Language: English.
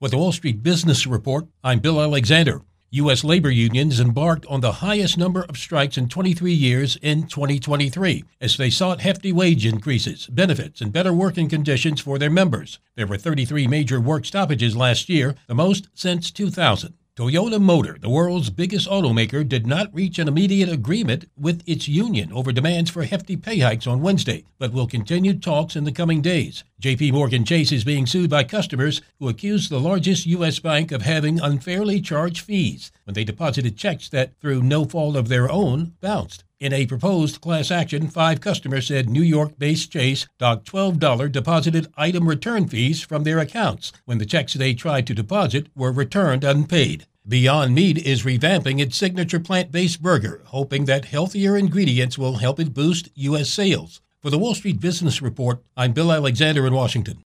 With the Wall Street Business Report, I'm Bill Alexander. U.S. labor unions embarked on the highest number of strikes in 23 years in 2023 as they sought hefty wage increases, benefits, and better working conditions for their members. There were 33 major work stoppages last year, the most since 2000. Toyota Motor, the world's biggest automaker, did not reach an immediate agreement with its union over demands for hefty pay hikes on Wednesday, but will continue talks in the coming days. J.P. Morgan Chase is being sued by customers who accuse the largest U.S. bank of having unfairly charged fees when they deposited checks that, through no fault of their own, bounced. In a proposed class action, 5 customers said New York-based Chase docked $12 deposited item return fees from their accounts when the checks they tried to deposit were returned unpaid. Beyond Meat is revamping its signature plant-based burger, hoping that healthier ingredients will help it boost U.S. sales. For the Wall Street Business Report, I'm Bill Alexander in Washington.